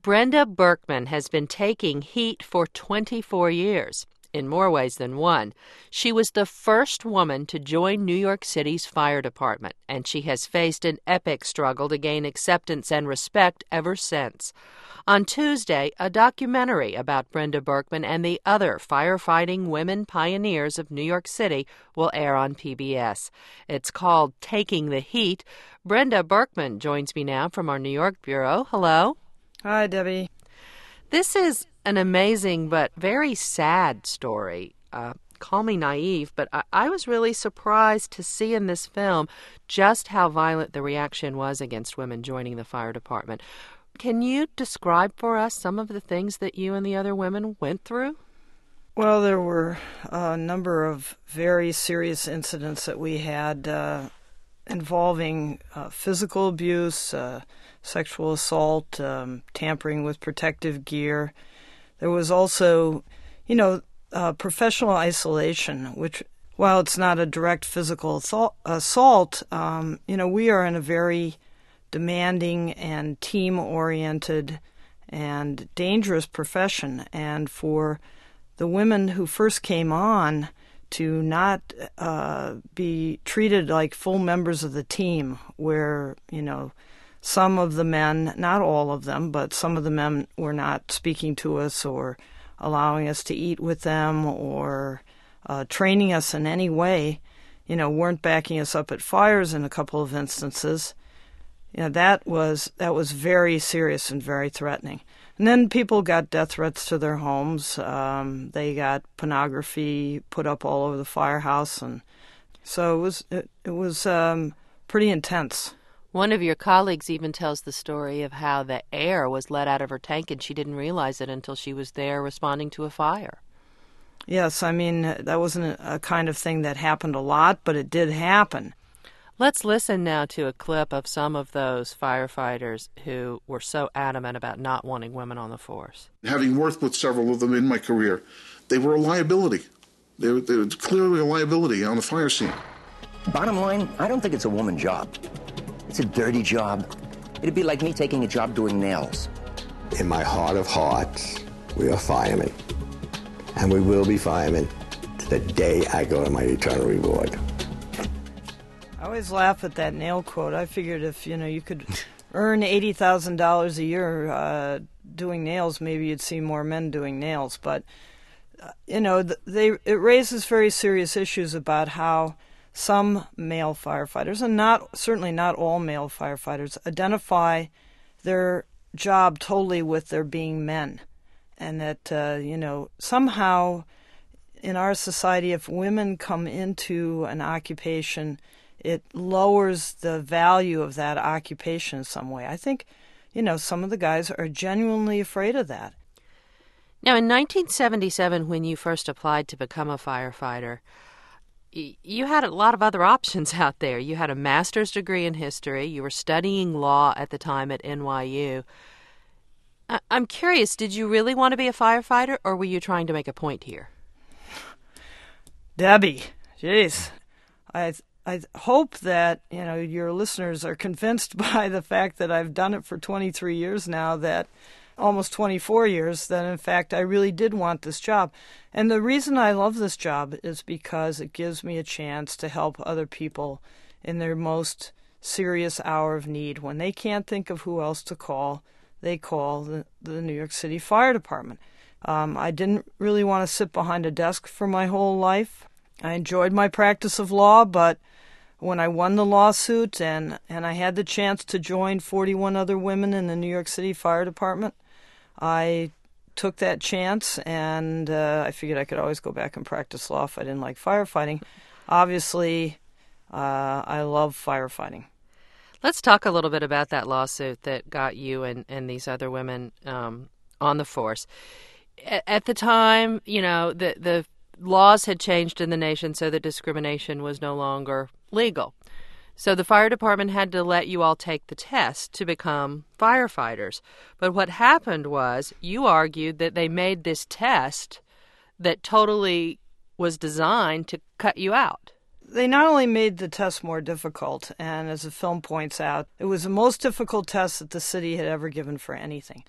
Brenda Berkman has been taking heat for 24 years, in more ways than one. She was the first woman to join New York City's fire department, and she has faced an epic struggle to gain acceptance and respect ever since. On Tuesday, a documentary about Brenda Berkman and the other firefighting women pioneers of New York City will air on PBS. It's called Taking the Heat. Brenda Berkman joins me now from our New York bureau. Hello. Hi, Debbie. This is an amazing but very sad story. Call me naive, but I was really surprised to see in this film just how violent the reaction was against women joining the fire department. Can you describe for us some of the things that you and the other women went through? Well, there were a number of very serious incidents that we had involving physical abuse, sexual assault, tampering with protective gear. There was also, professional isolation, which, while it's not a direct physical assault, we are in a very demanding and team-oriented and dangerous profession. And for the women who first came on to not be treated like full members of the team, where, some of the men, not all of them, but some of the men were not speaking to us or allowing us to eat with them or training us in any way, weren't backing us up at fires in a couple of instances. That was very serious and very threatening. And then people got death threats to their homes. They got pornography put up all over the firehouse, and so it was pretty intense. One of your colleagues even tells the story of how the air was let out of her tank and she didn't realize it until she was there responding to a fire. Yes, that wasn't a kind of thing that happened a lot, but it did happen. Let's listen now to a clip of some of those firefighters who were so adamant about not wanting women on the force. Having worked with several of them in my career, they were a liability. They were clearly a liability on the fire scene. Bottom line, I don't think it's a woman's job. It's a dirty job. It'd be like me taking a job doing nails. In my heart of hearts, we are firemen. And we will be firemen to the day I go to my eternal reward. I always laugh at that nail quote. I figured if, you could earn $80,000 a year doing nails, maybe you'd see more men doing nails. But, it raises very serious issues about how some male firefighters, and certainly not all male firefighters, identify their job totally with their being men. And that, somehow in our society, if women come into an occupation, it lowers the value of that occupation in some way. I think, some of the guys are genuinely afraid of that. Now, in 1977, when you first applied to become a firefighter, you had a lot of other options out there. You had a master's degree in history. You were studying law at the time at NYU. I'm curious, did you really want to be a firefighter, or were you trying to make a point here? Debbie, jeez. I hope that, your listeners are convinced by the fact that I've done it for 23 years now, that almost 24 years, that in fact I really did want this job. And the reason I love this job is because it gives me a chance to help other people in their most serious hour of need. When they can't think of who else to call, they call the New York City Fire Department. I didn't really want to sit behind a desk for my whole life. I enjoyed my practice of law, but when I won the lawsuit and I had the chance to join 41 other women in the New York City Fire Department, I took that chance, and I figured I could always go back and practice law if I didn't like firefighting. Obviously, I love firefighting. Let's talk a little bit about that lawsuit that got you and these other women on the force. At the time, the laws had changed in the nation so that discrimination was no longer legal. So the fire department had to let you all take the test to become firefighters. But what happened was you argued that they made this test that totally was designed to cut you out. They not only made the test more difficult, and as the film points out, it was the most difficult test that the city had ever given for anything.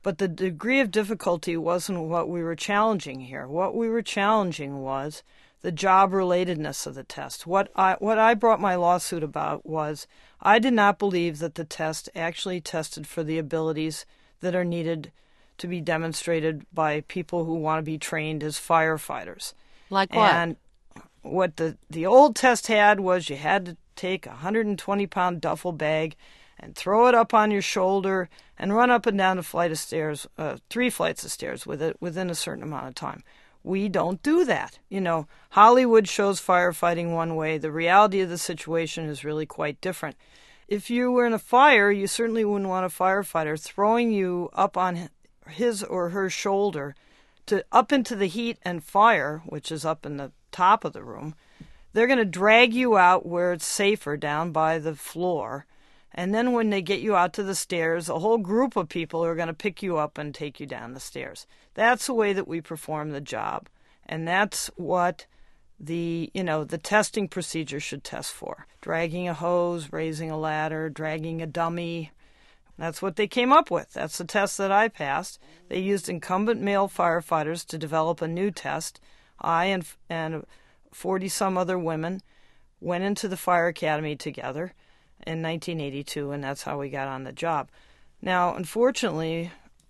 But the degree of difficulty wasn't what we were challenging here. What we were challenging was the job-relatedness of the test. What I brought my lawsuit about was I did not believe that the test actually tested for the abilities that are needed to be demonstrated by people who want to be trained as firefighters. Like what? And what the old test had was you had to take a 120-pound duffel bag and throw it up on your shoulder and run up and down a flight of stairs, 3 flights of stairs with it within a certain amount of time. We don't do that. You know, Hollywood shows firefighting one way. The reality of the situation is really quite different. If you were in a fire, you certainly wouldn't want a firefighter throwing you up on his or her shoulder to up into the heat and fire, which is up in the top of the room. They're going to drag you out where it's safer down by the floor. And then when they get you out to the stairs, a whole group of people are going to pick you up and take you down the stairs. That's the way that we perform the job. And that's what the testing procedure should test for. Dragging a hose, raising a ladder, dragging a dummy. That's what they came up with. That's the test that I passed. They used incumbent male firefighters to develop a new test. I and 40-some other women went into the fire academy together in 1982, and that's how we got on the job. Now, unfortunately,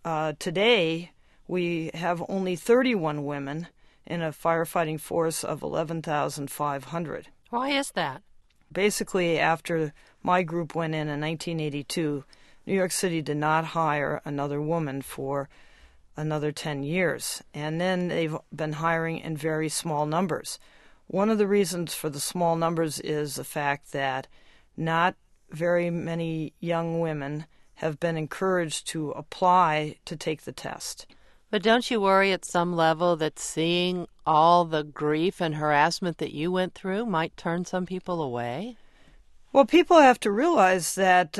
today we have only 31 women in a firefighting force of 11,500. Why is that? Basically, after my group went in 1982, New York City did not hire another woman for another 10 years. And then they've been hiring in very small numbers. One of the reasons for the small numbers is the fact that not very many young women have been encouraged to apply to take the test. But don't you worry at some level that seeing all the grief and harassment that you went through might turn some people away? Well, people have to realize that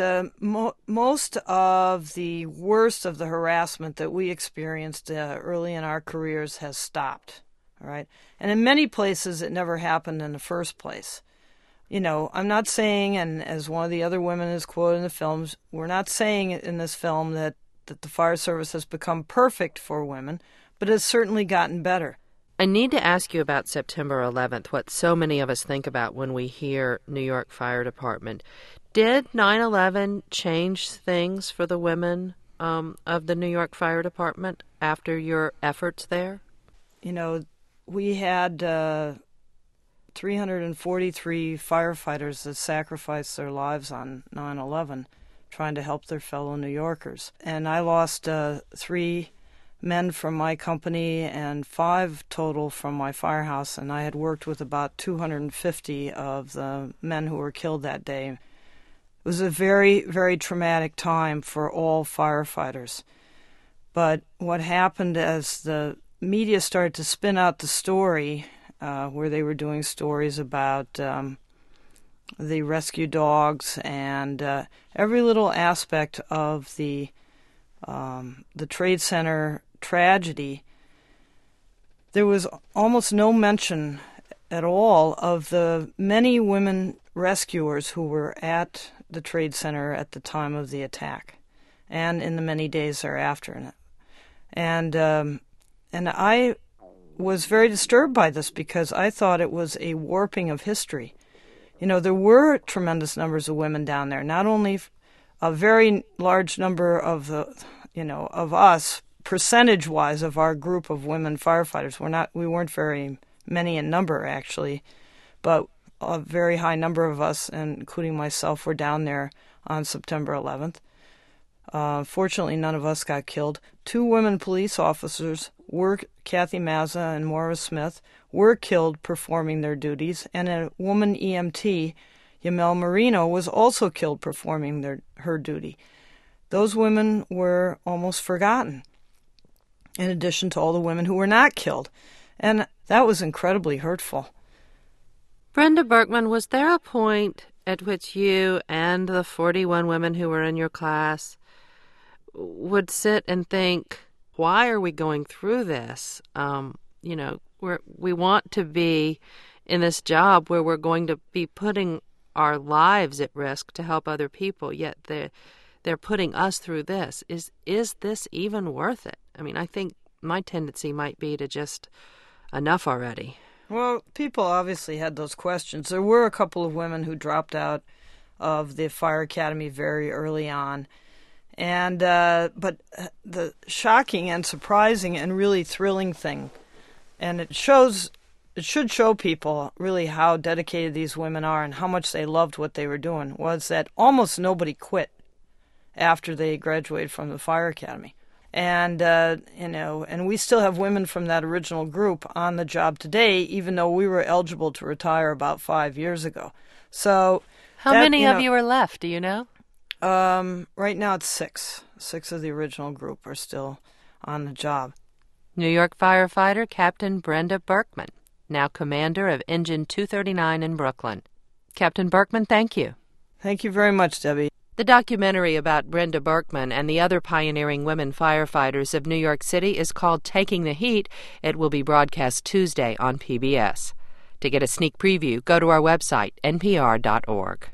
most of the worst of the harassment that we experienced early in our careers has stopped, all right? And in many places, it never happened in the first place. You know, I'm not saying, and as one of the other women is quoted in the films, we're not saying in this film that the fire service has become perfect for women, but it's certainly gotten better. I need to ask you about September 11th, what so many of us think about when we hear New York Fire Department. Did 9/11 change things for the women of the New York Fire Department after your efforts there? You know, we had 343 firefighters that sacrificed their lives on 9/11 trying to help their fellow New Yorkers. And I lost 3 men from my company and 5 total from my firehouse, and I had worked with about 250 of the men who were killed that day. It was a very, very traumatic time for all firefighters. But what happened as the media started to spin out the story, where they were doing stories about the rescue dogs and every little aspect of the Trade Center tragedy, there was almost no mention at all of the many women rescuers who were at the Trade Center at the time of the attack and in the many days thereafter. And I was very disturbed by this because I thought it was a warping of history. You know, there were tremendous numbers of women down there, not only a very large number of of us, percentage-wise, of our group of women firefighters. We weren't very many in number, actually, but a very high number of us, including myself, were down there on September 11th. Fortunately, none of us got killed. 2 women police officers, Kathy Mazza and Maura Smith, were killed performing their duties, and a woman EMT, Yamel Marino, was also killed performing her duty. Those women were almost forgotten, in addition to all the women who were not killed. And that was incredibly hurtful. Brenda Berkman, was there a point at which you and the 41 women who were in your class would sit and think, why are we going through this? We want to be in this job where we're going to be putting our lives at risk to help other people, yet they're putting us through this. Is this even worth it? I mean, I think my tendency might be to just enough already. Well, people obviously had those questions. There were a couple of women who dropped out of the fire academy very early on. And but the shocking and surprising and really thrilling thing, and it should show people really how dedicated these women are and how much they loved what they were doing, was that almost nobody quit after they graduated from the fire academy. And, and we still have women from that original group on the job today, even though we were eligible to retire about 5 years ago. So, how many of you are left, do you know? Right now it's 6. 6 of the original group are still on the job. New York firefighter Captain Brenda Berkman, now commander of Engine 239 in Brooklyn. Captain Berkman, thank you. Thank you very much, Debbie. The documentary about Brenda Berkman and the other pioneering women firefighters of New York City is called Taking the Heat. It will be broadcast Tuesday on PBS. To get a sneak preview, go to our website, npr.org.